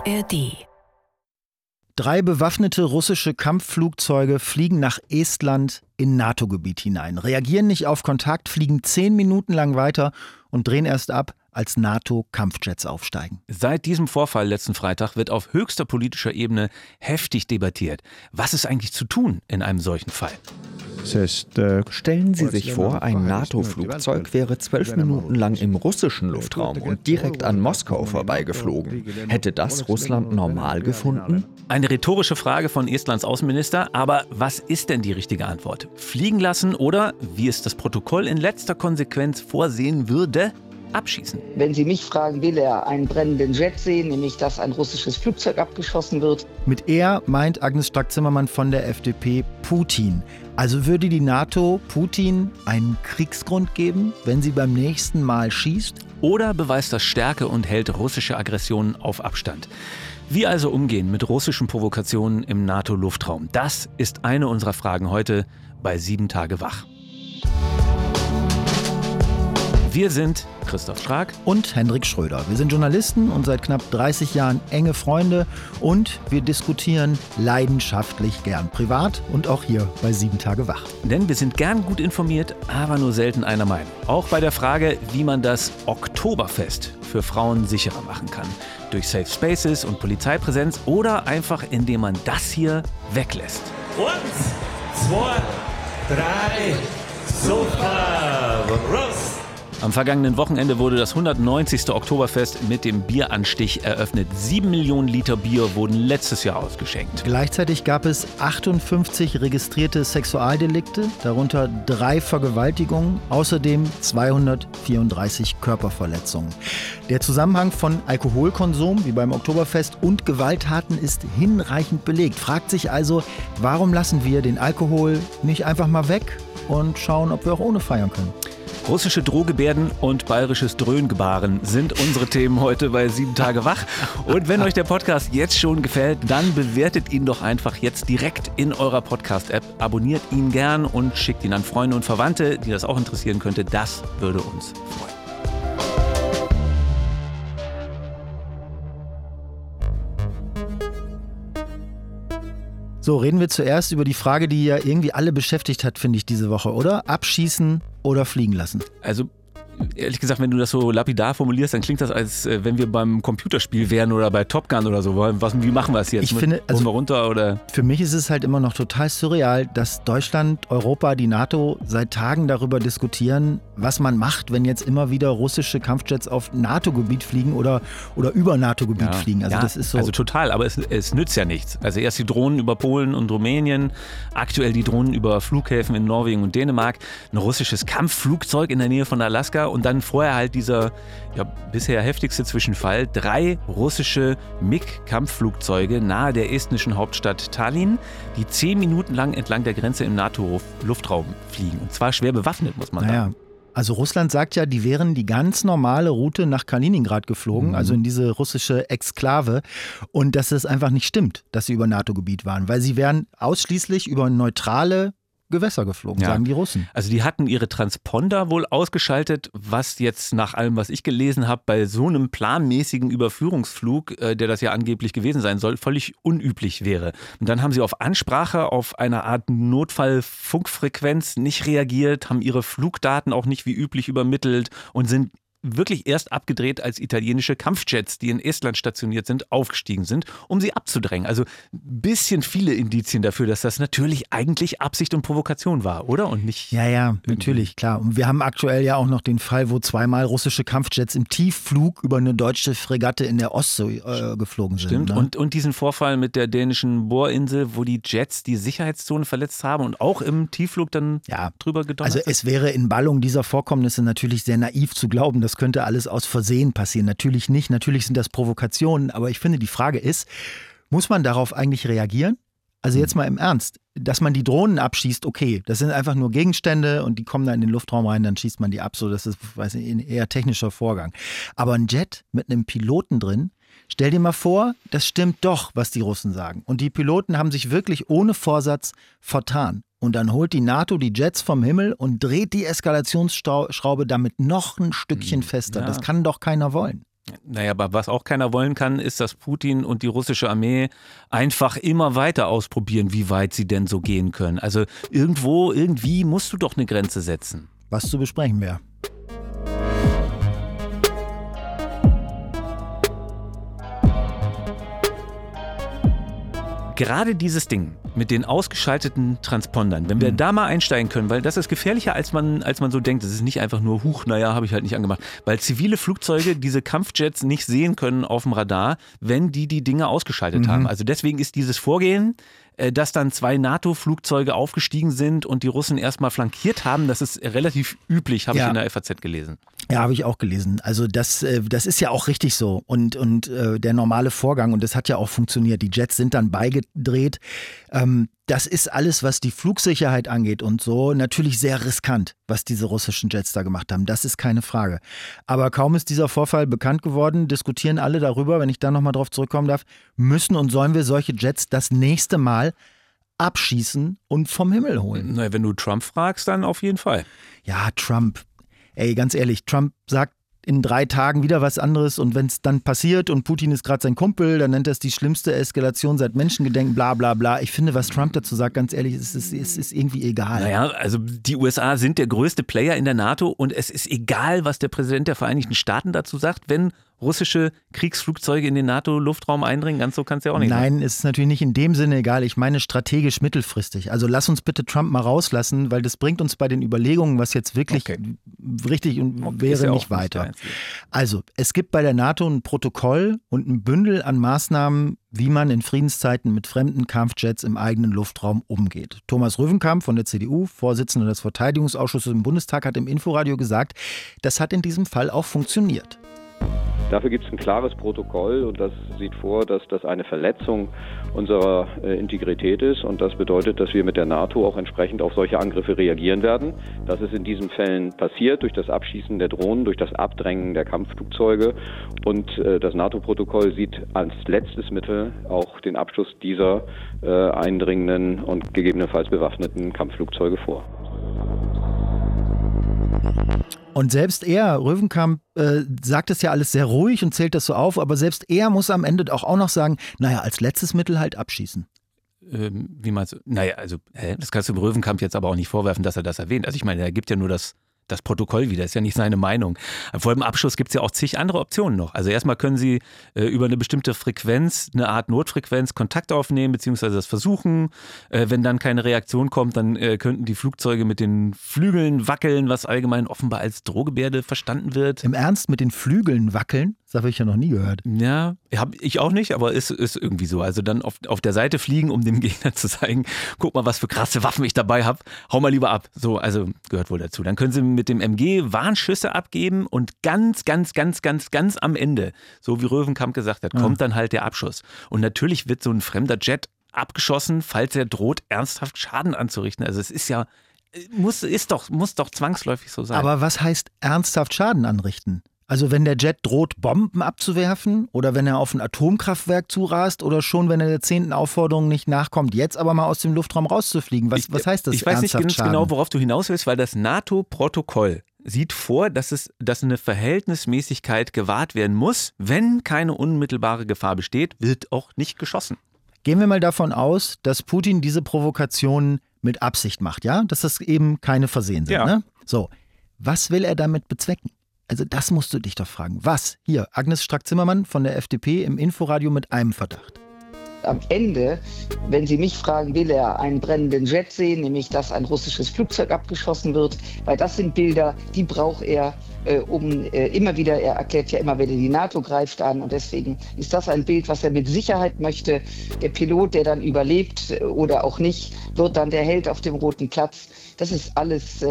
ARD. 3 bewaffnete russische Kampfflugzeuge fliegen nach Estland in NATO-Gebiet hinein, reagieren nicht auf Kontakt, fliegen 10 Minuten lang weiter und drehen erst ab, als NATO-Kampfjets aufsteigen. Seit diesem Vorfall letzten Freitag wird auf höchster politischer Ebene heftig debattiert. Was ist eigentlich zu tun in einem solchen Fall? Stellen Sie sich vor, ein NATO-Flugzeug wäre 12 Minuten lang im russischen Luftraum und direkt an Moskau vorbeigeflogen. Hätte das Russland normal gefunden? Eine rhetorische Frage von Estlands Außenminister, aber was ist denn die richtige Antwort? Fliegen lassen oder, wie es das Protokoll in letzter Konsequenz vorsehen würde, abschießen? Wenn Sie mich fragen, will er einen brennenden Jet sehen, nämlich dass ein russisches Flugzeug abgeschossen wird? Mit er meint Agnes Strack-Zimmermann von der FDP Putin. Also würde die NATO Putin einen Kriegsgrund geben, wenn sie beim nächsten Mal schießt? Oder beweist das Stärke und hält russische Aggressionen auf Abstand? Wie also umgehen mit russischen Provokationen im NATO-Luftraum? Das ist eine unserer Fragen heute bei 7 Tage wach. Wir sind Christoph Strack und Hendrik Schröder. Wir sind Journalisten und seit knapp 30 Jahren enge Freunde und wir diskutieren leidenschaftlich gern privat und auch hier bei 7 Tage wach. Denn wir sind gern gut informiert, aber nur selten einer Meinung. Auch bei der Frage, wie man das Oktoberfest für Frauen sicherer machen kann. Durch Safe Spaces und Polizeipräsenz oder einfach indem man das hier weglässt. 1, 2, 3, super, Prost! Am vergangenen Wochenende wurde das 190. Oktoberfest mit dem Bieranstich eröffnet. 7 Millionen Liter Bier wurden letztes Jahr ausgeschenkt. Gleichzeitig gab es 58 registrierte Sexualdelikte, darunter 3 Vergewaltigungen, außerdem 234 Körperverletzungen. Der Zusammenhang von Alkoholkonsum, wie beim Oktoberfest, und Gewalttaten ist hinreichend belegt. Fragt sich also, warum lassen wir den Alkohol nicht einfach mal weg und schauen, ob wir auch ohne feiern können? Russische Drohgebärden und bayerisches Dröhngebaren sind unsere Themen heute bei 7 Tage wach. Und wenn euch der Podcast jetzt schon gefällt, dann bewertet ihn doch einfach jetzt direkt in eurer Podcast-App. Abonniert ihn gern und schickt ihn an Freunde und Verwandte, die das auch interessieren könnte. Das würde uns freuen. So, reden wir zuerst über die Frage, die ja irgendwie alle beschäftigt hat, finde ich, diese Woche, oder? Abschießen oder fliegen lassen? Also, ehrlich gesagt, wenn du das so lapidar formulierst, dann klingt das, als wenn wir beim Computerspiel wären oder bei Top Gun oder so. Wie machen wir es jetzt? Ich finde, also, wir runter, oder? Für mich ist es halt immer noch total surreal, dass Deutschland, Europa, die NATO seit Tagen darüber diskutieren, was man macht, wenn jetzt immer wieder russische Kampfjets auf NATO-Gebiet fliegen oder über NATO-Gebiet fliegen. Also das ist so. Also total, aber es nützt ja nichts. Also erst die Drohnen über Polen und Rumänien, aktuell die Drohnen über Flughäfen in Norwegen und Dänemark, ein russisches Kampfflugzeug in der Nähe von Alaska und dann vorher halt dieser bisher heftigste Zwischenfall. 3 russische MiG-Kampfflugzeuge nahe der estnischen Hauptstadt Tallinn, die 10 Minuten lang entlang der Grenze im NATO-Luftraum fliegen. Und zwar schwer bewaffnet, muss man sagen. Also Russland sagt ja, die wären die ganz normale Route nach Kaliningrad geflogen, also in diese russische Exklave. Und dass es einfach nicht stimmt, dass sie über NATO-Gebiet waren, weil sie wären ausschließlich über neutrale Gewässer geflogen, sagen die Russen. Also die hatten ihre Transponder wohl ausgeschaltet, was jetzt nach allem, was ich gelesen habe, bei so einem planmäßigen Überführungsflug, der das ja angeblich gewesen sein soll, völlig unüblich wäre. Und dann haben sie auf Ansprache auf einer Art Notfallfunkfrequenz nicht reagiert, haben ihre Flugdaten auch nicht wie üblich übermittelt und sind wirklich erst abgedreht, als italienische Kampfjets, die in Estland stationiert sind, aufgestiegen sind, um sie abzudrängen. Also ein bisschen viele Indizien dafür, dass das natürlich eigentlich Absicht und Provokation war, oder? Und nicht. Ja, natürlich, klar. Und wir haben aktuell ja auch noch den Fall, wo 2-mal russische Kampfjets im Tiefflug über eine deutsche Fregatte in der Ostsee geflogen sind. Stimmt. Ne? Und diesen Vorfall mit der dänischen Bohrinsel, wo die Jets die Sicherheitszone verletzt haben und auch im Tiefflug dann drüber gedonnert sind. Also es wäre in Ballung dieser Vorkommnisse natürlich sehr naiv zu glauben, dass könnte alles aus Versehen passieren. Natürlich nicht, natürlich sind das Provokationen, aber ich finde, die Frage ist, muss man darauf eigentlich reagieren? Also jetzt mal im Ernst, dass man die Drohnen abschießt, okay, das sind einfach nur Gegenstände und die kommen dann in den Luftraum rein, dann schießt man die ab, so das ist, weiß ich, ein eher technischer Vorgang. Aber ein Jet mit einem Piloten drin, stell dir mal vor, das stimmt doch, was die Russen sagen. Und die Piloten haben sich wirklich ohne Vorsatz vertan. Und dann holt die NATO die Jets vom Himmel und dreht die Eskalationsschraube damit noch ein Stückchen fester. Das kann doch keiner wollen. Naja, aber was auch keiner wollen kann, ist, dass Putin und die russische Armee einfach immer weiter ausprobieren, wie weit sie denn so gehen können. Also irgendwie musst du doch eine Grenze setzen. Was zu besprechen wäre. Gerade dieses Ding mit den ausgeschalteten Transpondern, wenn wir da mal einsteigen können, weil das ist gefährlicher, als man so denkt. Das ist nicht einfach nur, habe ich halt nicht angemacht. Weil zivile Flugzeuge diese Kampfjets nicht sehen können auf dem Radar, wenn die Dinge ausgeschaltet haben. Also deswegen ist dieses Vorgehen, dass dann 2 NATO-Flugzeuge aufgestiegen sind und die Russen erstmal flankiert haben, das ist relativ üblich, habe ich in der FAZ gelesen. Ja, habe ich auch gelesen. Also das ist ja auch richtig so und der normale Vorgang und das hat ja auch funktioniert. Die Jets sind dann beigedreht. Das ist alles, was die Flugsicherheit angeht und so, natürlich sehr riskant, was diese russischen Jets da gemacht haben. Das ist keine Frage. Aber kaum ist dieser Vorfall bekannt geworden, diskutieren alle darüber, wenn ich da nochmal drauf zurückkommen darf, müssen und sollen wir solche Jets das nächste Mal abschießen und vom Himmel holen. Na, wenn du Trump fragst, dann auf jeden Fall. Ja, Trump. Ey, ganz ehrlich, Trump sagt in 3 Tagen wieder was anderes und wenn es dann passiert und Putin ist gerade sein Kumpel, dann nennt er es die schlimmste Eskalation seit Menschengedenken, bla bla bla. Ich finde, was Trump dazu sagt, ganz ehrlich, es ist irgendwie egal. Naja, also die USA sind der größte Player in der NATO und es ist egal, was der Präsident der Vereinigten Staaten dazu sagt, wenn russische Kriegsflugzeuge in den NATO-Luftraum eindringen. Ganz so kann es ja auch nicht sein. Nein, es ist natürlich nicht in dem Sinne egal. Ich meine strategisch mittelfristig. Also lass uns bitte Trump mal rauslassen, weil das bringt uns bei den Überlegungen, was jetzt wirklich richtig und wäre, nicht weiter. Also es gibt bei der NATO ein Protokoll und ein Bündel an Maßnahmen, wie man in Friedenszeiten mit fremden Kampfjets im eigenen Luftraum umgeht. Thomas Röwenkamp von der CDU, Vorsitzender des Verteidigungsausschusses im Bundestag, hat im Inforadio gesagt, das hat in diesem Fall auch funktioniert. Dafür gibt es ein klares Protokoll und das sieht vor, dass das eine Verletzung unserer Integrität ist und das bedeutet, dass wir mit der NATO auch entsprechend auf solche Angriffe reagieren werden. Das ist in diesen Fällen passiert durch das Abschießen der Drohnen, durch das Abdrängen der Kampfflugzeuge und das NATO-Protokoll sieht als letztes Mittel auch den Abschuss dieser eindringenden und gegebenenfalls bewaffneten Kampfflugzeuge vor. Und selbst er, Röwenkamp, sagt es ja alles sehr ruhig und zählt das so auf, aber selbst er muss am Ende auch noch sagen, naja, als letztes Mittel halt abschießen. Wie meinst du? Naja, also das kannst du dem Röwenkamp jetzt aber auch nicht vorwerfen, dass er das erwähnt. Also ich meine, er gibt ja nur das Protokoll wieder, ist ja nicht seine Meinung. Vor dem Abschuss gibt es ja auch zig andere Optionen noch. Also erstmal können Sie über eine bestimmte Frequenz, eine Art Notfrequenz, Kontakt aufnehmen, beziehungsweise das versuchen. Wenn dann keine Reaktion kommt, dann könnten die Flugzeuge mit den Flügeln wackeln, was allgemein offenbar als Drohgebärde verstanden wird. Im Ernst, mit den Flügeln wackeln? Das habe ich ja noch nie gehört. Ja, habe ich auch nicht, aber ist irgendwie so. Also dann auf der Seite fliegen, um dem Gegner zu zeigen, guck mal, was für krasse Waffen ich dabei habe, hau mal lieber ab. So, also gehört wohl dazu. Dann können Sie mit dem MG Warnschüsse abgeben und ganz am Ende, so wie Röwenkamp gesagt hat, kommt dann halt der Abschuss. Und natürlich wird so ein fremder Jet abgeschossen, falls er droht, ernsthaft Schaden anzurichten. Also es ist ja, muss doch zwangsläufig so sein. Aber was heißt ernsthaft Schaden anrichten? Also wenn der Jet droht, Bomben abzuwerfen oder wenn er auf ein Atomkraftwerk zurast oder schon, wenn er der 10. Aufforderung nicht nachkommt, jetzt aber mal aus dem Luftraum rauszufliegen. Was heißt das? Ich weiß nicht ganz genau, worauf du hinaus willst, weil das NATO-Protokoll sieht vor, dass eine Verhältnismäßigkeit gewahrt werden muss. Wenn keine unmittelbare Gefahr besteht, wird auch nicht geschossen. Gehen wir mal davon aus, dass Putin diese Provokationen mit Absicht macht, ja? Dass das eben keine Versehen sind. Ja. Ne? So, was will er damit bezwecken? Also das musst du dich doch fragen. Was? Hier, Agnes Strack-Zimmermann von der FDP im Inforadio mit einem Verdacht. Am Ende, wenn Sie mich fragen, will er einen brennenden Jet sehen, nämlich dass ein russisches Flugzeug abgeschossen wird, weil das sind Bilder, die braucht er, immer wieder, er erklärt ja immer wieder, die NATO greift an und deswegen ist das ein Bild, was er mit Sicherheit möchte. Der Pilot, der dann überlebt oder auch nicht, wird dann der Held auf dem Roten Platz. Das ist alles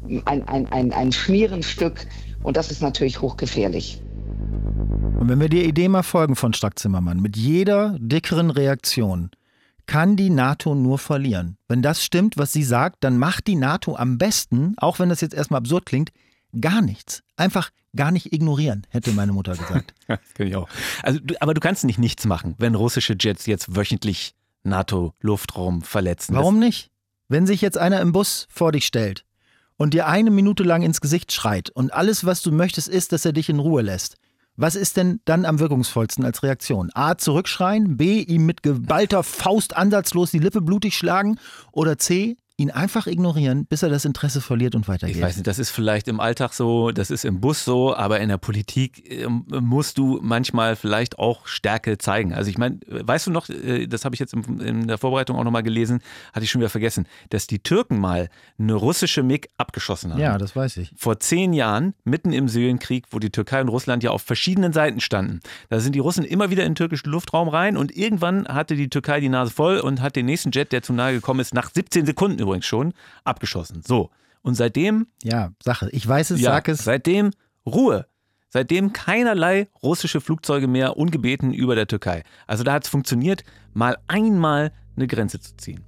ein Schmierenstück und das ist natürlich hochgefährlich. Und wenn wir der Idee mal folgen von Strack-Zimmermann, mit jeder dickeren Reaktion kann die NATO nur verlieren. Wenn das stimmt, was sie sagt, dann macht die NATO am besten, auch wenn das jetzt erstmal absurd klingt, gar nichts. Einfach gar nicht ignorieren, hätte meine Mutter gesagt. Ja, das kann ich auch. Also, aber du kannst nicht nichts machen, wenn russische Jets jetzt wöchentlich NATO-Luftraum verletzen. Warum nicht? Wenn sich jetzt einer im Bus vor dich stellt und dir 1 Minute lang ins Gesicht schreit und alles, was du möchtest, ist, dass er dich in Ruhe lässt. Was ist denn dann am wirkungsvollsten als Reaktion? A, zurückschreien, B, ihm mit geballter Faust ansatzlos die Lippe blutig schlagen oder C, ihn einfach ignorieren, bis er das Interesse verliert und weitergeht. Ich weiß nicht, das ist vielleicht im Alltag so, das ist im Bus so, aber in der Politik musst du manchmal vielleicht auch Stärke zeigen. Also ich meine, weißt du noch, das habe ich jetzt in der Vorbereitung auch nochmal gelesen, hatte ich schon wieder vergessen, dass die Türken mal eine russische MiG abgeschossen haben. Ja, das weiß ich. Vor 10 Jahren, mitten im Syrienkrieg, wo die Türkei und Russland ja auf verschiedenen Seiten standen. Da sind die Russen immer wieder in den türkischen Luftraum rein und irgendwann hatte die Türkei die Nase voll und hat den nächsten Jet, der zu nahe gekommen ist, nach 17 Sekunden übrigens schon, abgeschossen. So. Und seitdem... Ja, Sache. Ich weiß es, sag es. Seitdem Ruhe. Seitdem keinerlei russische Flugzeuge mehr ungebeten über der Türkei. Also da hat es funktioniert, mal einmal eine Grenze zu ziehen.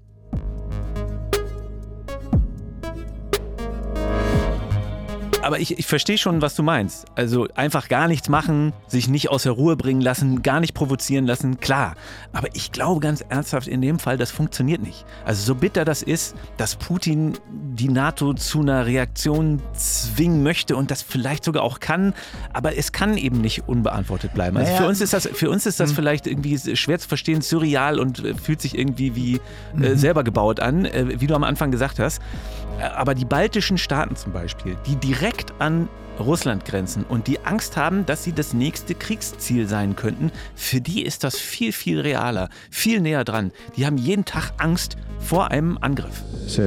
Aber ich verstehe schon, was du meinst. Also einfach gar nichts machen, sich nicht aus der Ruhe bringen lassen, gar nicht provozieren lassen, klar. Aber ich glaube ganz ernsthaft in dem Fall, das funktioniert nicht. Also so bitter das ist, dass Putin die NATO zu einer Reaktion zwingen möchte und das vielleicht sogar auch kann, aber es kann eben nicht unbeantwortet bleiben. Also für uns ist das vielleicht irgendwie schwer zu verstehen, surreal und fühlt sich irgendwie wie selber gebaut an, wie du am Anfang gesagt hast. Aber die baltischen Staaten zum Beispiel, die direkt an Russland grenzen und die Angst haben, dass sie das nächste Kriegsziel sein könnten, für die ist das viel, viel realer, viel näher dran. Die haben jeden Tag Angst vor einem Angriff.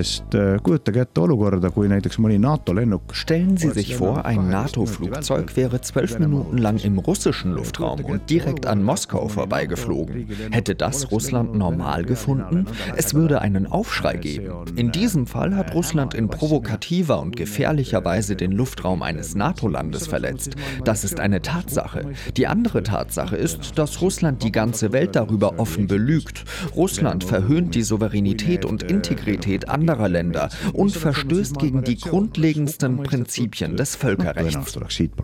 Stellen Sie sich vor, ein NATO-Flugzeug wäre 12 Minuten lang im russischen Luftraum und direkt an Moskau vorbeigeflogen. Hätte das Russland normal gefunden? Es würde einen Aufschrei geben. In diesem Fall hat Russland in provokativer und gefährlicher Weise den Luftraum eines NATO-Landes verletzt. Das ist eine Tatsache. Die andere Tatsache ist, dass Russland die ganze Welt darüber offen belügt. Russland verhöhnt die Souveränität und Integrität anderer Länder und verstößt gegen die grundlegendsten Prinzipien des Völkerrechts.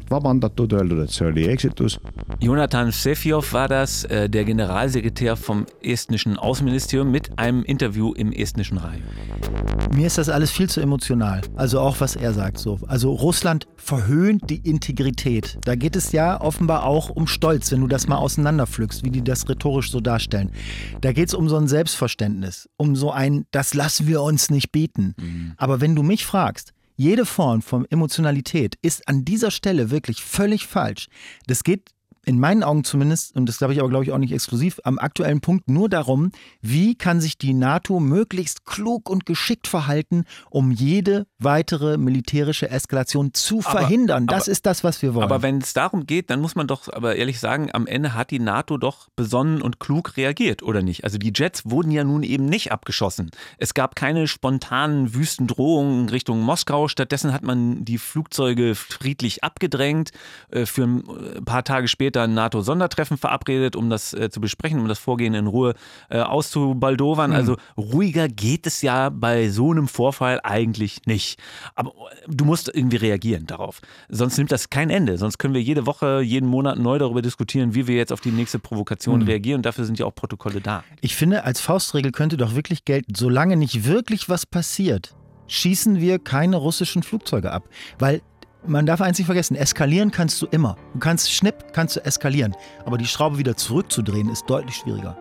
Jonathan Vseviov war das, der Generalsekretär vom estnischen Außenministerium mit einem Interview im estnischen Radio. Mir ist das alles viel zu emotional. Also auch, was er sagt. So. Also Russland verhöhnt die Integrität. Da geht es ja offenbar auch um Stolz, wenn du das mal auseinanderpflückst, wie die das rhetorisch so darstellen. Da geht es um so ein Selbstverständnis, um so ein, das lassen wir uns nicht bieten. Aber wenn du mich fragst, jede Form von Emotionalität ist an dieser Stelle wirklich völlig falsch. Das geht in meinen Augen zumindest, und das glaube ich auch nicht exklusiv, am aktuellen Punkt nur darum, wie kann sich die NATO möglichst klug und geschickt verhalten, um jede weitere militärische Eskalation zu verhindern. Das ist das, was wir wollen. Aber wenn es darum geht, dann muss man doch aber ehrlich sagen, am Ende hat die NATO doch besonnen und klug reagiert, oder nicht? Also die Jets wurden ja nun eben nicht abgeschossen. Es gab keine spontanen Wüstendrohungen Richtung Moskau. Stattdessen hat man die Flugzeuge friedlich abgedrängt, für ein paar Tage später ein NATO-Sondertreffen verabredet, um das zu besprechen, um das Vorgehen in Ruhe auszubaldowern. Also ruhiger geht es ja bei so einem Vorfall eigentlich nicht. Aber du musst irgendwie reagieren darauf. Sonst nimmt das kein Ende. Sonst können wir jede Woche, jeden Monat neu darüber diskutieren, wie wir jetzt auf die nächste Provokation reagieren. Und dafür sind ja auch Protokolle da. Ich finde, als Faustregel könnte doch wirklich gelten, solange nicht wirklich was passiert, schießen wir keine russischen Flugzeuge ab. Weil man darf eins nicht vergessen, eskalieren kannst du immer. Du kannst kannst du eskalieren. Aber die Schraube wieder zurückzudrehen ist deutlich schwieriger.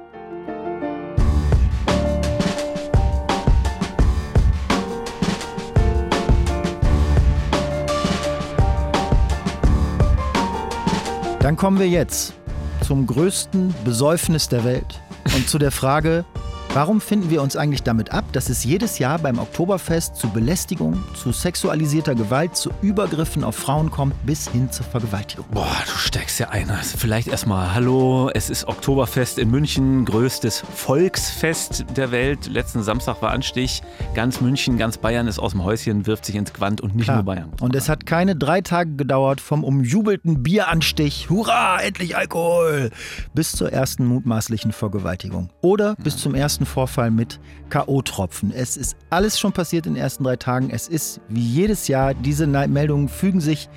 Dann kommen wir jetzt zum größten Besäufnis der Welt und zu der Frage, warum finden wir uns eigentlich damit ab, dass es jedes Jahr beim Oktoberfest zu Belästigung, zu sexualisierter Gewalt, zu Übergriffen auf Frauen kommt, bis hin zur Vergewaltigung? Boah, du steigst ja ein. Also vielleicht erstmal, hallo, es ist Oktoberfest in München, größtes Volksfest der Welt. Letzten Samstag war Anstich. Ganz München, ganz Bayern ist aus dem Häuschen, wirft sich ins Gewand und nicht nur Bayern. Und es hat keine 3 Tage gedauert vom umjubelten Bieranstich, hurra, endlich Alkohol, bis zur ersten mutmaßlichen Vergewaltigung. Oder bis zum ersten Vorfall mit K.O.-Tropfen. Es ist alles schon passiert in den ersten 3 Tagen. Es ist wie jedes Jahr, diese Meldungen fügen sich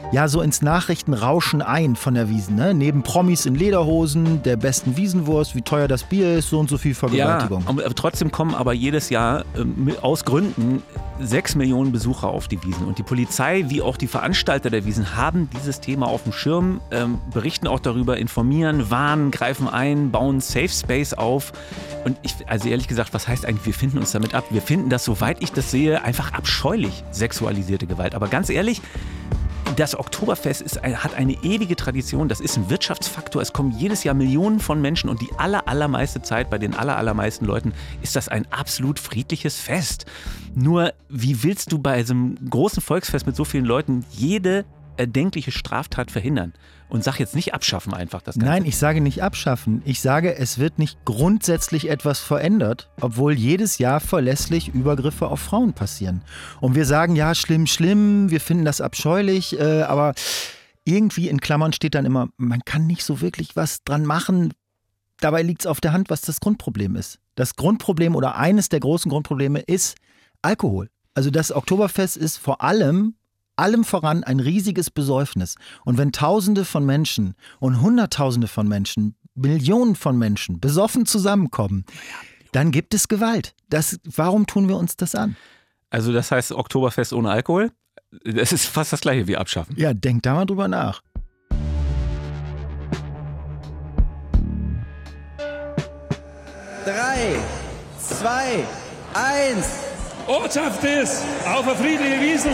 ja so ins Nachrichtenrauschen ein von der Wiesn. Ne? Neben Promis in Lederhosen, der besten Wiesenwurst, wie teuer das Bier ist, so und so viel Vergewaltigung. Ja, trotzdem kommen aber jedes Jahr aus Gründen 6 Millionen Besucher auf die Wiesn. Und die Polizei wie auch die Veranstalter der Wiesn haben dieses Thema auf dem Schirm, berichten auch darüber, informieren, warnen, greifen ein, bauen Safe Space auf. Und also ehrlich gesagt, was heißt eigentlich, wir finden uns damit ab? Wir finden das, soweit ich das sehe, einfach abscheulich, sexualisierte Gewalt. Aber ganz ehrlich, das Oktoberfest hat eine ewige Tradition, das ist ein Wirtschaftsfaktor, es kommen jedes Jahr Millionen von Menschen und die allermeiste Zeit bei den allermeisten Leuten ist das ein absolut friedliches Fest. Nur, wie willst du bei so einem großen Volksfest mit so vielen Leuten jede erdenkliche Straftat verhindern? Und sag jetzt nicht abschaffen einfach das Ganze. Nein, ich sage nicht abschaffen. Ich sage, es wird nicht grundsätzlich etwas verändert, obwohl jedes Jahr verlässlich Übergriffe auf Frauen passieren. Und wir sagen, ja, schlimm, wir finden das abscheulich, aber irgendwie in Klammern steht dann immer, man kann nicht so wirklich was dran machen. Dabei liegt es auf der Hand, was das Grundproblem ist. Das Grundproblem oder eines der großen Grundprobleme ist Alkohol. Also das Oktoberfest ist vor allem voran ein riesiges Besäufnis. Und wenn Tausende von Menschen und Hunderttausende von Menschen, Millionen von Menschen besoffen zusammenkommen, dann gibt es Gewalt. Warum tun wir uns das an? Also das heißt Oktoberfest ohne Alkohol? Das ist fast das Gleiche wie abschaffen. Ja, denk da mal drüber nach. Drei, 2, 1. Ortschaft ist auf eine friedliche Wiesn.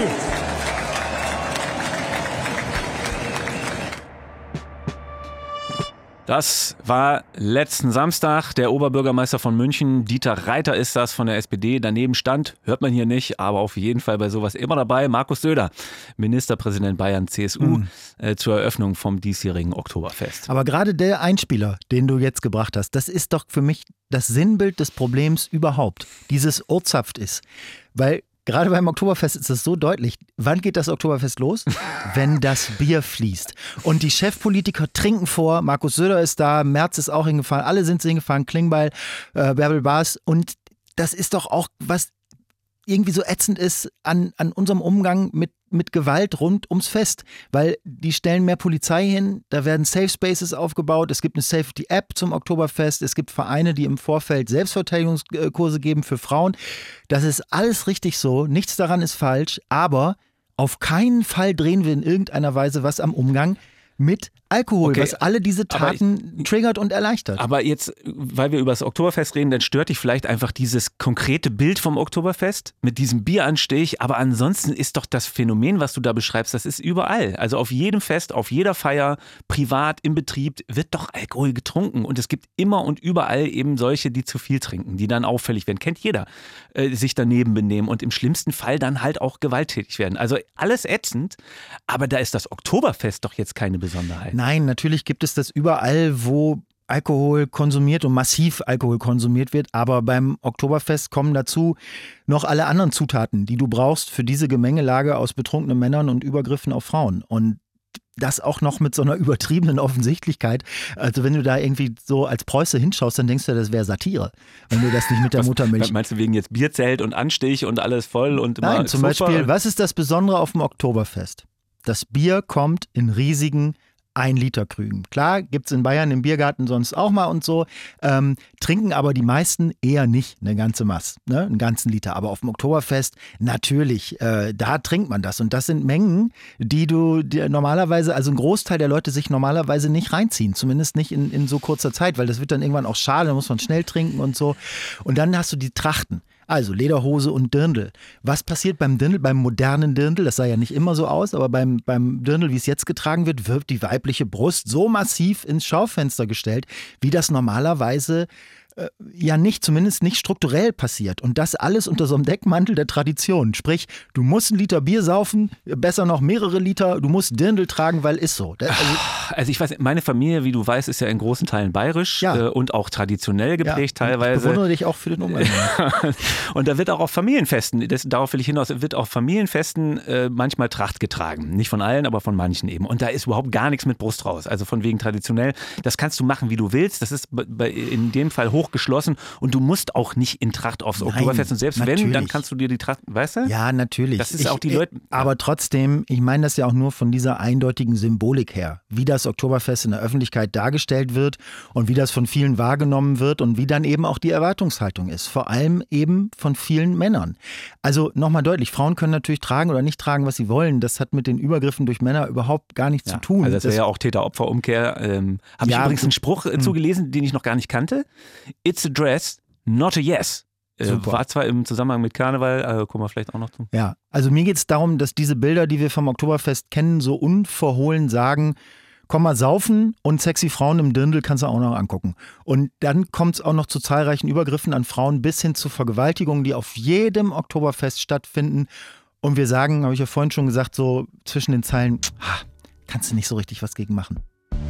Das war letzten Samstag. Der Oberbürgermeister von München, Dieter Reiter ist das von der SPD. Daneben stand, hört man hier nicht, aber auf jeden Fall bei sowas immer dabei, Markus Söder, Ministerpräsident Bayern, CSU, zur Eröffnung vom diesjährigen Oktoberfest. Aber gerade der Einspieler, den du jetzt gebracht hast, das ist doch für mich das Sinnbild des Problems überhaupt. Dieses Ortschaft ist. Weil gerade beim Oktoberfest ist es so deutlich. Wann geht das Oktoberfest los? Wenn das Bier fließt. Und die Chefpolitiker trinken vor. Markus Söder ist da, Merz ist auch hingefahren, alle sind hingefahren, Klingbeil, Bärbel Baas. Und das ist doch auch, was irgendwie so ätzend ist an unserem Umgang mit Gewalt rund ums Fest. Weil die stellen mehr Polizei hin, da werden Safe Spaces aufgebaut, es gibt eine Safety-App zum Oktoberfest, es gibt Vereine, die im Vorfeld Selbstverteidigungskurse geben für Frauen. Das ist alles richtig so, nichts daran ist falsch, aber auf keinen Fall drehen wir in irgendeiner Weise was am Umgang mit Alkohol, okay, was alle diese Taten triggert und erleichtert. Aber jetzt, weil wir über das Oktoberfest reden, dann stört dich vielleicht einfach dieses konkrete Bild vom Oktoberfest mit diesem Bieranstich. Aber ansonsten ist doch das Phänomen, was du da beschreibst, das ist überall. Also auf jedem Fest, auf jeder Feier, privat, im Betrieb, wird doch Alkohol getrunken. Und es gibt immer und überall eben solche, die zu viel trinken, die dann auffällig werden. Kennt jeder. Sich daneben benehmen und im schlimmsten Fall dann halt auch gewalttätig werden. Also alles ätzend, aber da ist das Oktoberfest doch jetzt keine Besonderheit. Nein, natürlich gibt es das überall, wo Alkohol konsumiert und massiv Alkohol konsumiert wird. Aber beim Oktoberfest kommen dazu noch alle anderen Zutaten, die du brauchst für diese Gemengelage aus betrunkenen Männern und Übergriffen auf Frauen. Und das auch noch mit so einer übertriebenen Offensichtlichkeit. Also wenn du da irgendwie so als Preuße hinschaust, dann denkst du, das wäre Satire, wenn du das nicht mit der Muttermilch... Meinst du wegen jetzt Bierzelt und Anstich und alles voll und immer... Nein, zum Beispiel, was ist das Besondere auf dem Oktoberfest? Das Bier kommt in riesigen 1-Liter-Krügen. Klar, gibt es in Bayern im Biergarten sonst auch mal und so, trinken aber die meisten eher nicht eine ganze Maß, ne? Einen ganzen Liter. Aber auf dem Oktoberfest natürlich, da trinkt man das. Und das sind Mengen, die normalerweise, also ein Großteil der Leute sich normalerweise nicht reinziehen. Zumindest nicht in so kurzer Zeit, weil das wird dann irgendwann auch schade, da muss man schnell trinken und so. Und dann hast du die Trachten. Also Lederhose und Dirndl. Was passiert beim Dirndl, beim modernen Dirndl? Das sah ja nicht immer so aus, aber beim Dirndl, wie es jetzt getragen wird, wird die weibliche Brust so massiv ins Schaufenster gestellt, wie das normalerweise ja nicht, zumindest nicht strukturell passiert. Und das alles unter so einem Deckmantel der Tradition. Sprich, du musst 1 Liter Bier saufen, besser noch mehrere Liter, du musst Dirndl tragen, weil ist so. Also ich weiß, meine Familie, wie du weißt, ist ja in großen Teilen bayerisch, ja, und auch traditionell geprägt, ja, teilweise. Ich bewundere dich auch für den Umgang. Und da wird auch auf Familienfesten, darauf will ich hinaus, wird auf Familienfesten manchmal Tracht getragen. Nicht von allen, aber von manchen eben. Und da ist überhaupt gar nichts mit Brust raus. Also von wegen traditionell. Das kannst du machen, wie du willst. Das ist in dem Fall hoch Spruch geschlossen und du musst auch nicht in Tracht aufs Oktoberfest. Und selbst natürlich. wenn, dann kannst du dir die Tracht, weißt du? Ja, natürlich. Das ist auch die Leute. Aber trotzdem, ich meine das ja auch nur von dieser eindeutigen Symbolik her, wie das Oktoberfest in der Öffentlichkeit dargestellt wird und wie das von vielen wahrgenommen wird und wie dann eben auch die Erwartungshaltung ist. Vor allem eben von vielen Männern. Also nochmal deutlich, Frauen können natürlich tragen oder nicht tragen, was sie wollen. Das hat mit den Übergriffen durch Männer überhaupt gar nichts zu tun. Also das wäre ja auch Täter-Opfer-Umkehr. Habe ich übrigens einen Spruch zugelesen, den ich noch gar nicht kannte. It's a dress, not a yes. War zwar im Zusammenhang mit Karneval, kommen wir vielleicht auch noch zu. Ja, also mir geht es darum, dass diese Bilder, die wir vom Oktoberfest kennen, so unverhohlen sagen, komm mal saufen und sexy Frauen im Dirndl kannst du auch noch angucken. Und dann kommt es auch noch zu zahlreichen Übergriffen an Frauen bis hin zu Vergewaltigungen, die auf jedem Oktoberfest stattfinden. Und wir sagen, habe ich ja vorhin schon gesagt, so zwischen den Zeilen, kannst du nicht so richtig was gegen machen.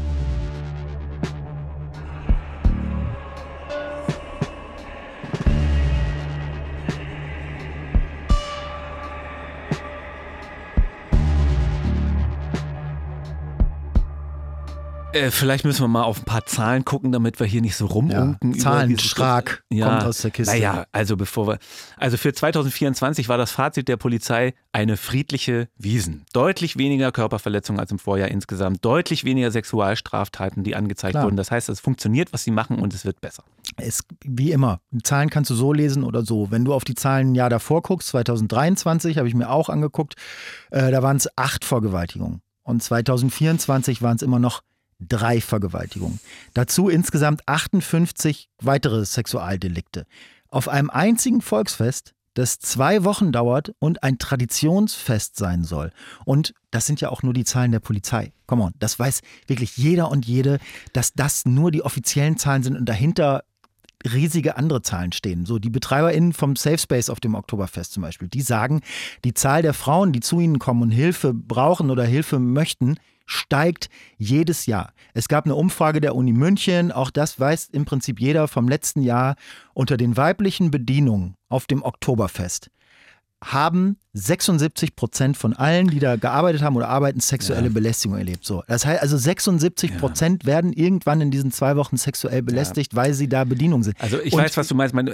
Vielleicht müssen wir mal auf ein paar Zahlen gucken, damit wir hier nicht so rumunken. Zahlenschrag kommt aus der Kiste. Naja, also für 2024 war das Fazit der Polizei eine friedliche Wiesn. Deutlich weniger Körperverletzungen als im Vorjahr insgesamt, deutlich weniger Sexualstraftaten, die angezeigt wurden. Das heißt, es funktioniert, was sie machen und es wird besser. Wie immer, Zahlen kannst du so lesen oder so. Wenn du auf die Zahlen ein Jahr davor guckst, 2023, habe ich mir auch angeguckt, da waren es 8 Vergewaltigungen. Und 2024 waren es immer noch 3 Vergewaltigungen. Dazu insgesamt 58 weitere Sexualdelikte. Auf einem einzigen Volksfest, das 2 Wochen dauert und ein Traditionsfest sein soll. Und das sind ja auch nur die Zahlen der Polizei. Come on, das weiß wirklich jeder und jede, dass das nur die offiziellen Zahlen sind und dahinter riesige andere Zahlen stehen. So die BetreiberInnen vom Safe Space auf dem Oktoberfest zum Beispiel, die sagen, die Zahl der Frauen, die zu ihnen kommen und Hilfe brauchen oder Hilfe möchten, steigt jedes Jahr. Es gab eine Umfrage der Uni München, auch das weiß im Prinzip jeder vom letzten Jahr, unter den weiblichen Bedienungen auf dem Oktoberfest haben 76% von allen, die da gearbeitet haben oder arbeiten, sexuelle Belästigung erlebt. So. Das heißt also 76% werden irgendwann in diesen 2 Wochen sexuell belästigt, weil sie da Bedienung sind. Also ich weiß, was du meinst.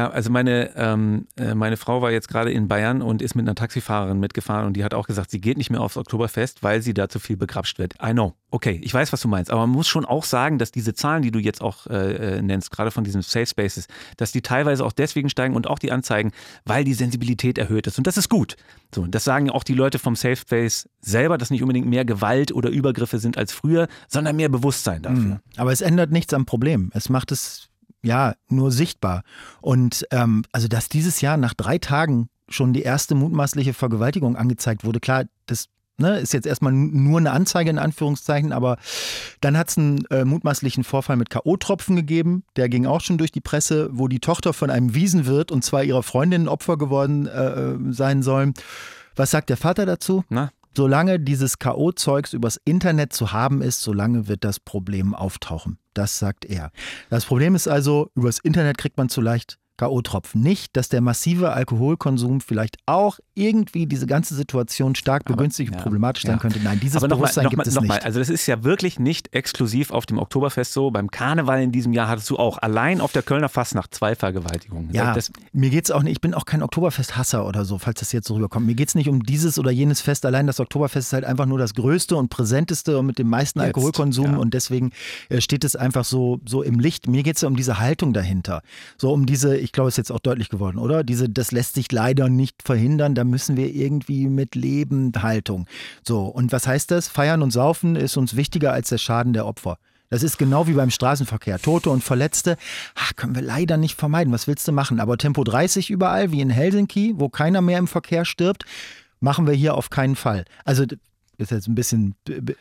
Meine Frau war jetzt gerade in Bayern und ist mit einer Taxifahrerin mitgefahren und die hat auch gesagt, sie geht nicht mehr aufs Oktoberfest, weil sie da zu viel begrapscht wird. I know. Okay, ich weiß, was du meinst. Aber man muss schon auch sagen, dass diese Zahlen, die du jetzt auch nennst, gerade von diesen Safe Spaces, dass die teilweise auch deswegen steigen und auch die Anzeigen, weil die Sensibilität erhöht ist. Und das ist gut. So, das sagen auch die Leute vom Safe Space selber, dass nicht unbedingt mehr Gewalt oder Übergriffe sind als früher, sondern mehr Bewusstsein dafür. Aber es ändert nichts am Problem. Es macht es nur sichtbar. Und also dass dieses Jahr nach 3 Tagen schon die erste mutmaßliche Vergewaltigung angezeigt wurde, klar, das ist jetzt erstmal nur eine Anzeige in Anführungszeichen, aber dann hat es einen mutmaßlichen Vorfall mit K.O.-Tropfen gegeben. Der ging auch schon durch die Presse, wo die Tochter von einem Wiesenwirt und 2 ihrer Freundinnen Opfer geworden sein sollen. Was sagt der Vater dazu? Na? Solange dieses K.O.-Zeugs übers Internet zu haben ist, solange wird das Problem auftauchen. Das sagt er. Das Problem ist also, übers Internet kriegt man zu leicht K.O.-Tropfen. Nicht, dass der massive Alkoholkonsum vielleicht auch irgendwie diese ganze Situation stark begünstigt und problematisch sein könnte. Nein, dieses Bewusstsein gibt es nicht. Also das ist ja wirklich nicht exklusiv auf dem Oktoberfest so. Beim Karneval in diesem Jahr hattest du auch allein auf der Kölner Fastnacht 2 Vergewaltigungen. Ja, mir geht es auch nicht, ich bin auch kein Oktoberfest-Hasser oder so, falls das jetzt so rüberkommt. Mir geht es nicht um dieses oder jenes Fest. Allein das Oktoberfest ist halt einfach nur das größte und präsenteste und mit dem meisten Alkoholkonsum und deswegen steht es einfach so im Licht. Mir geht es ja um diese Haltung dahinter. So um diese, ich glaube, es ist jetzt auch deutlich geworden, oder? Das lässt sich leider nicht verhindern, da müssen wir irgendwie mit leben, Haltung. So, und was heißt das? Feiern und Saufen ist uns wichtiger als der Schaden der Opfer. Das ist genau wie beim Straßenverkehr. Tote und Verletzte, können wir leider nicht vermeiden. Was willst du machen? Aber Tempo 30 überall, wie in Helsinki, wo keiner mehr im Verkehr stirbt, machen wir hier auf keinen Fall. Also ist jetzt ein bisschen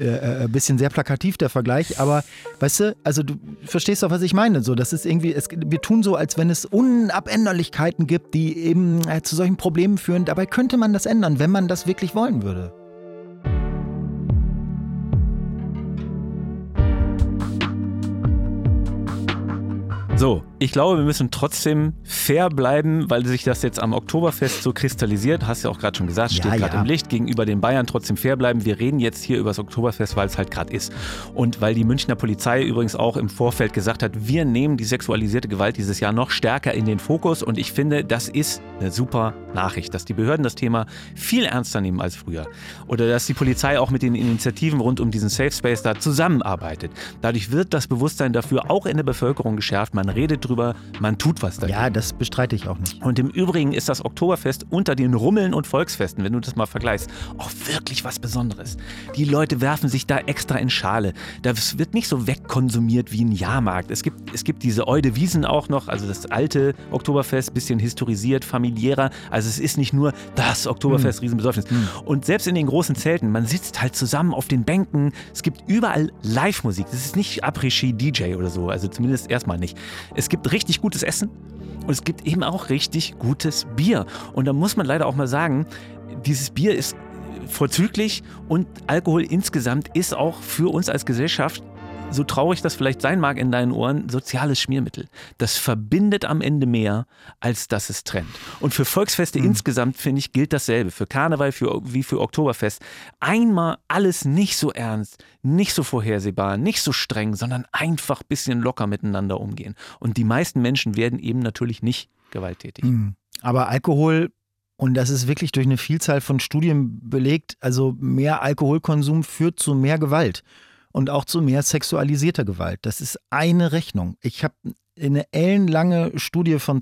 sehr plakativ der Vergleich, aber weißt du, also du verstehst doch, was ich meine. So, das ist irgendwie, wir tun so, als wenn es Unabänderlichkeiten gibt, die eben zu solchen Problemen führen. Dabei könnte man das ändern, wenn man das wirklich wollen würde. So, ich glaube, wir müssen trotzdem fair bleiben, weil sich das jetzt am Oktoberfest so kristallisiert. Hast ja auch gerade schon gesagt, steht gerade im Licht. Gegenüber den Bayern trotzdem fair bleiben. Wir reden jetzt hier über das Oktoberfest, weil es halt gerade ist. Und weil die Münchner Polizei übrigens auch im Vorfeld gesagt hat, wir nehmen die sexualisierte Gewalt dieses Jahr noch stärker in den Fokus. Und ich finde, das ist eine super Nachricht, dass die Behörden das Thema viel ernster nehmen als früher. Oder dass die Polizei auch mit den Initiativen rund um diesen Safe Space da zusammenarbeitet. Dadurch wird das Bewusstsein dafür auch in der Bevölkerung geschärft. Man redet drüber, man tut was dagegen. Ja, das bestreite ich auch nicht. Und im Übrigen ist das Oktoberfest unter den Rummeln und Volksfesten, wenn du das mal vergleichst, auch wirklich was Besonderes. Die Leute werfen sich da extra in Schale. Das wird nicht so wegkonsumiert wie ein Jahrmarkt. Es gibt diese Eude Wiesen auch noch, also das alte Oktoberfest, bisschen historisiert, familiärer. Also es ist nicht nur das Oktoberfest, Riesenbesäufnis. Und selbst in den großen Zelten, man sitzt halt zusammen auf den Bänken. Es gibt überall Live-Musik. Das ist nicht Après-Ski-DJ oder so, also zumindest erstmal nicht. Es gibt richtig gutes Essen und es gibt eben auch richtig gutes Bier. Und da muss man leider auch mal sagen, dieses Bier ist vorzüglich und Alkohol insgesamt ist auch für uns als Gesellschaft, so traurig das vielleicht sein mag in deinen Ohren, soziales Schmiermittel. Das verbindet am Ende mehr, als dass es trennt. Und für Volksfeste insgesamt, finde ich, gilt dasselbe. Für Karneval wie für Oktoberfest. Einmal alles nicht so ernst, nicht so vorhersehbar, nicht so streng, sondern einfach ein bisschen locker miteinander umgehen. Und die meisten Menschen werden eben natürlich nicht gewalttätig. Aber Alkohol, und das ist wirklich durch eine Vielzahl von Studien belegt, also mehr Alkoholkonsum führt zu mehr Gewalt. Und auch zu mehr sexualisierter Gewalt. Das ist eine Rechnung. Ich habe eine ellenlange Studie von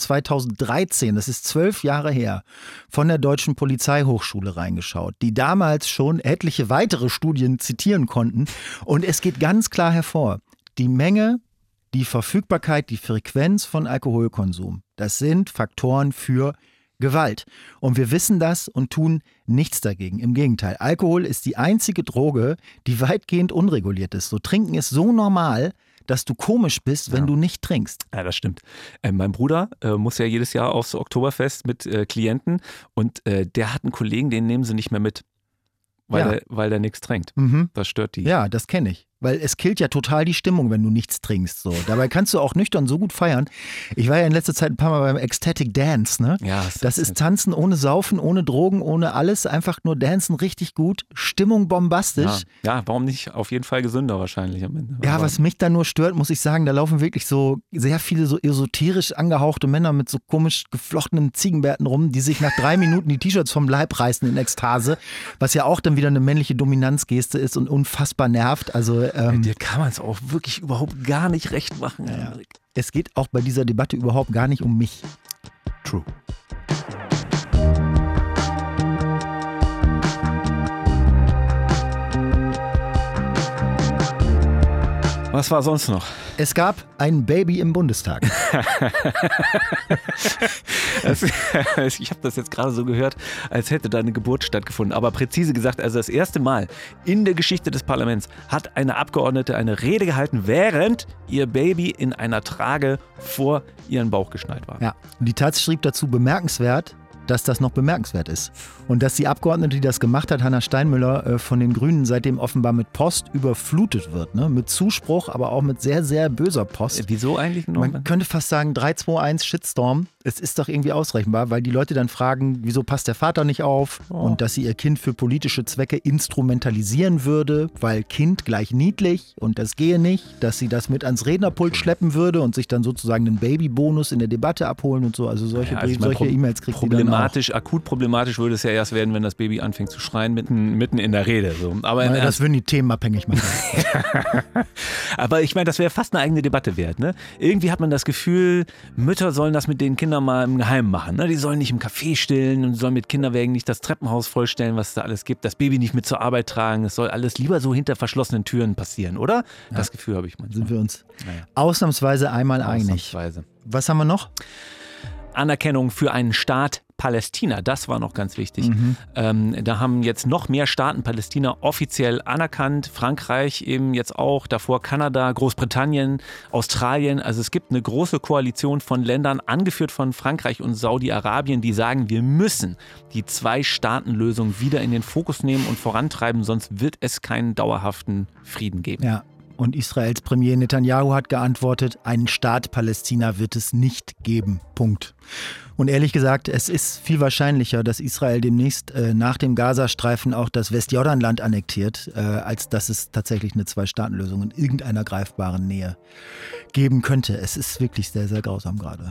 2013, das ist 12 Jahre her, von der Deutschen Polizeihochschule reingeschaut, die damals schon etliche weitere Studien zitieren konnten. Und es geht ganz klar hervor, die Menge, die Verfügbarkeit, die Frequenz von Alkoholkonsum, das sind Faktoren für Gewalt. Und wir wissen das und tun nichts dagegen. Im Gegenteil, Alkohol ist die einzige Droge, die weitgehend unreguliert ist. So Trinken ist so normal, dass du komisch bist, wenn du nicht trinkst. Ja, das stimmt. Mein Bruder muss ja jedes Jahr aufs Oktoberfest mit Klienten und der hat einen Kollegen, den nehmen sie nicht mehr mit, weil der nichts trinkt. Das stört die. Ja, das kenne ich. Weil es killt ja total die Stimmung, wenn du nichts trinkst. So. Dabei kannst du auch nüchtern so gut feiern. Ich war ja in letzter Zeit ein paar Mal beim Ecstatic Dance. Ne? Ja, das ist Tanzen ohne Saufen, ohne Drogen, ohne alles. Einfach nur Dancen richtig gut. Stimmung bombastisch. Ja, warum nicht? Auf jeden Fall gesünder wahrscheinlich am Ende. Ja, was mich da nur stört, muss ich sagen, da laufen wirklich so sehr viele so esoterisch angehauchte Männer mit so komisch geflochtenen Ziegenbärten rum, die sich nach 3 Minuten die T-Shirts vom Leib reißen in Ekstase. Was ja auch dann wieder eine männliche Dominanzgeste ist und unfassbar nervt. Also dir kann man es auch wirklich überhaupt gar nicht recht machen. Ja. Es geht auch bei dieser Debatte überhaupt gar nicht um mich. True. Was war sonst noch? Es gab ein Baby im Bundestag. Ich habe das jetzt gerade so gehört, als hätte da eine Geburt stattgefunden. Aber präzise gesagt, also das erste Mal in der Geschichte des Parlaments hat eine Abgeordnete eine Rede gehalten, während ihr Baby in einer Trage vor ihren Bauch geschnallt war. Ja, die Taz schrieb dazu bemerkenswert, dass das noch bemerkenswert ist. Und dass die Abgeordnete, die das gemacht hat, Hanna Steinmüller von den Grünen, seitdem offenbar mit Post überflutet wird. Ne? Mit Zuspruch, aber auch mit sehr, sehr böser Post. Wieso eigentlich? Man könnte fast sagen 3, 2, 1 Shitstorm. Es ist doch irgendwie ausrechenbar, weil die Leute dann fragen, wieso passt der Vater nicht auf? Und dass sie ihr Kind für politische Zwecke instrumentalisieren würde, weil Kind gleich niedlich und das gehe nicht. Dass sie das mit ans Rednerpult schleppen würde und sich dann sozusagen einen Babybonus in der Debatte abholen und so. Also solche E-Mails kriegt sie dann auch. Akut problematisch würde es ja erst werden, wenn das Baby anfängt zu schreien, mitten in der Rede. So. Aber das würden die Themen abhängig machen. Aber ich meine, das wäre fast eine eigene Debatte wert. Ne? Irgendwie hat man das Gefühl, Mütter sollen das mit den Kindern mal im Geheimen machen. Ne? Die sollen nicht im Café stillen und sollen mit Kinderwägen nicht das Treppenhaus vollstellen, was es da alles gibt. Das Baby nicht mit zur Arbeit tragen. Es soll alles lieber so hinter verschlossenen Türen passieren, oder? Ja. Das Gefühl habe ich manchmal. Sind wir uns ausnahmsweise einmal einig. Was haben wir noch? Anerkennung für einen Staat Palästina, das war noch ganz wichtig. Da haben jetzt noch mehr Staaten Palästina offiziell anerkannt. Frankreich eben jetzt auch, davor Kanada, Großbritannien, Australien. Also es gibt eine große Koalition von Ländern, angeführt von Frankreich und Saudi-Arabien, die sagen, wir müssen die 2-Staaten-Lösung wieder in den Fokus nehmen und vorantreiben, sonst wird es keinen dauerhaften Frieden geben. Ja. Und Israels Premier Netanyahu hat geantwortet, einen Staat Palästina wird es nicht geben. Punkt. Und ehrlich gesagt, es ist viel wahrscheinlicher, dass Israel demnächst nach dem Gazastreifen auch das Westjordanland annektiert, als dass es tatsächlich eine Zwei-Staaten-Lösung in irgendeiner greifbaren Nähe geben könnte. Es ist wirklich sehr, sehr grausam gerade.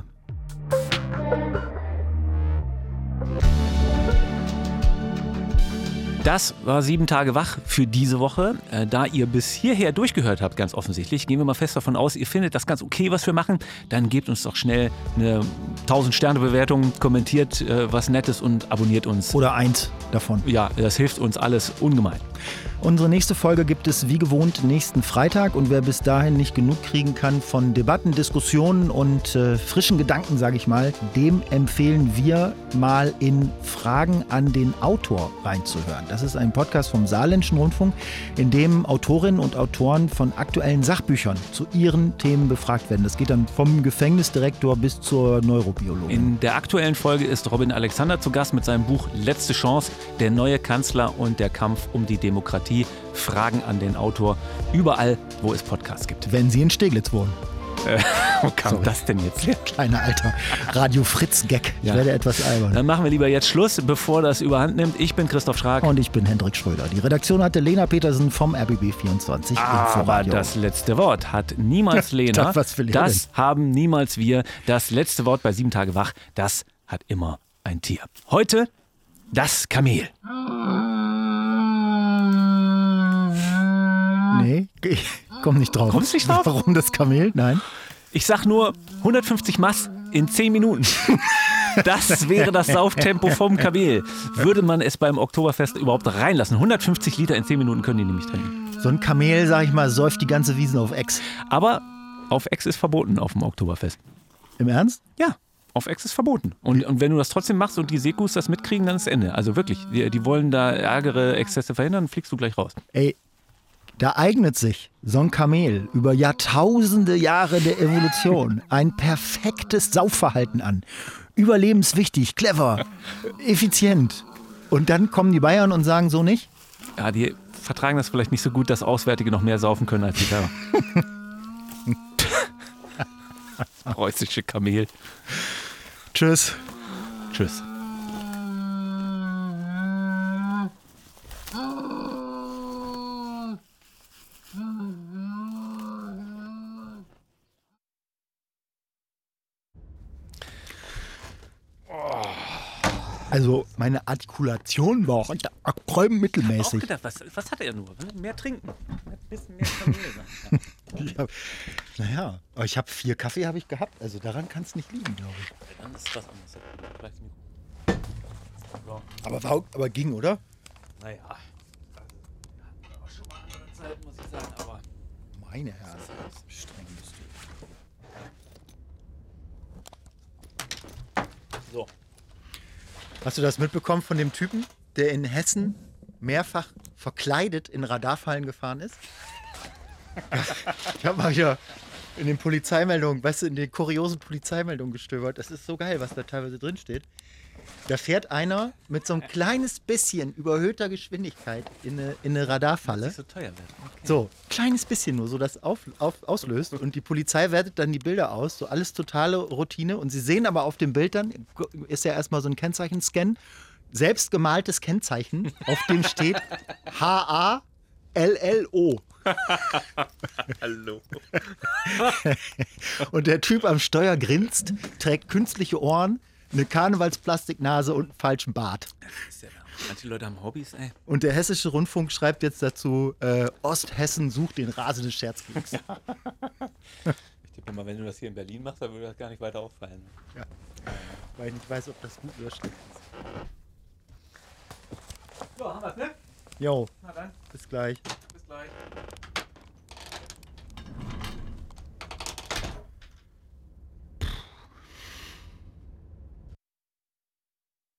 Das war 7 Tage wach für diese Woche. Da ihr bis hierher durchgehört habt, ganz offensichtlich, gehen wir mal fest davon aus, ihr findet das ganz okay, was wir machen. Dann gebt uns doch schnell eine 1000-Sterne-Bewertung, kommentiert was Nettes und abonniert uns. Oder 1 davon. Ja, das hilft uns alles ungemein. Unsere nächste Folge gibt es wie gewohnt nächsten Freitag. Und wer bis dahin nicht genug kriegen kann von Debatten, Diskussionen und frischen Gedanken, sage ich mal, dem empfehlen wir mal in Fragen an den Autor reinzuhören. Das ist ein Podcast vom Saarländischen Rundfunk, in dem Autorinnen und Autoren von aktuellen Sachbüchern zu ihren Themen befragt werden. Das geht dann vom Gefängnisdirektor bis zur Neurobiologin. In der aktuellen Folge ist Robin Alexander zu Gast mit seinem Buch Letzte Chance, der neue Kanzler und der Kampf um die Demokratie. Fragen an den Autor überall, wo es Podcasts gibt. Wenn Sie in Steglitz wohnen. Wo kam das denn jetzt her? Kleiner alter Radio-Fritz-Gag. Ich werde etwas albern. Dann machen wir lieber jetzt Schluss, bevor das überhand nimmt. Ich bin Christoph Schrag. Und ich bin Hendrik Schröder. Die Redaktion hatte Lena Petersen vom RBB24. Aber das letzte Wort hat niemals Lena. Das haben niemals wir. Das letzte Wort bei 7 Tage wach, das hat immer ein Tier. Heute das Kamel. Nee, ich komm nicht drauf. Kommst du nicht drauf? Warum das Kamel? Nein. Ich sag nur 150 Maß in 10 Minuten. Das wäre das Sauftempo vom Kamel. Würde man es beim Oktoberfest überhaupt reinlassen. 150 Liter in 10 Minuten können die nämlich trinken. So ein Kamel, sag ich mal, säuft die ganze Wiesn auf Ex. Aber auf Ex ist verboten auf dem Oktoberfest. Im Ernst? Ja. Auf Ex ist verboten. Und wenn du das trotzdem machst und die Sekus das mitkriegen, dann ist Ende. Also wirklich, die wollen da ärgere Exzesse verhindern, dann fliegst du gleich raus. Ey, da eignet sich so ein Kamel über Jahrtausende Jahre der Evolution ein perfektes Saufverhalten an. Überlebenswichtig, clever, effizient. Und dann kommen die Bayern und sagen so nicht? Ja, die vertragen das vielleicht nicht so gut, dass Auswärtige noch mehr saufen können als die selber. Das preußische Kamel. Tschüss. Tschüss. Also meine Artikulation war auch mittelmäßig. Ich habe auch gedacht, was hat er nur? Mehr trinken. Ein bisschen mehr Kamel. Naja, aber ich habe 4 Kaffee habe ich gehabt. Also daran kann es nicht liegen, glaube ich. Dann ist was anderes. Vielleicht aber ging, oder? Naja. Auch schon mal andere Zeit, muss ich sagen, aber. Meine Herren, streng bist du. So. Hast du das mitbekommen von dem Typen, der in Hessen mehrfach verkleidet in Radarfallen gefahren ist? Ich habe mal hier in den Polizeimeldungen, weißt du, in den kuriosen Polizeimeldungen gestöbert. Das ist so geil, was da teilweise drin steht. Da fährt einer mit so ein kleines bisschen überhöhter Geschwindigkeit in eine Radarfalle. Das ist so teuer wird. Okay. So, kleines bisschen nur, so das auslöst. Und die Polizei wertet dann die Bilder aus. So alles totale Routine. Und sie sehen aber auf dem Bild dann, ist ja erstmal so ein Kennzeichenscan, selbstgemaltes Kennzeichen, auf dem steht HALLO. Hallo. Und der Typ am Steuer grinst, trägt künstliche Ohren, eine Karnevalsplastiknase und einen falschen Bart. Das ist ja, manche Leute haben Hobbys, ey. Und der Hessische Rundfunk schreibt jetzt dazu, Osthessen sucht den rasenden Scherzkeks. Ich tippe mal, wenn du das hier in Berlin machst, dann würde das gar nicht weiter auffallen. Ja. Weil ich nicht weiß, ob das gut oder schlecht ist. So, haben wir's, ne? Jo, Na dann, bis gleich. bis gleich.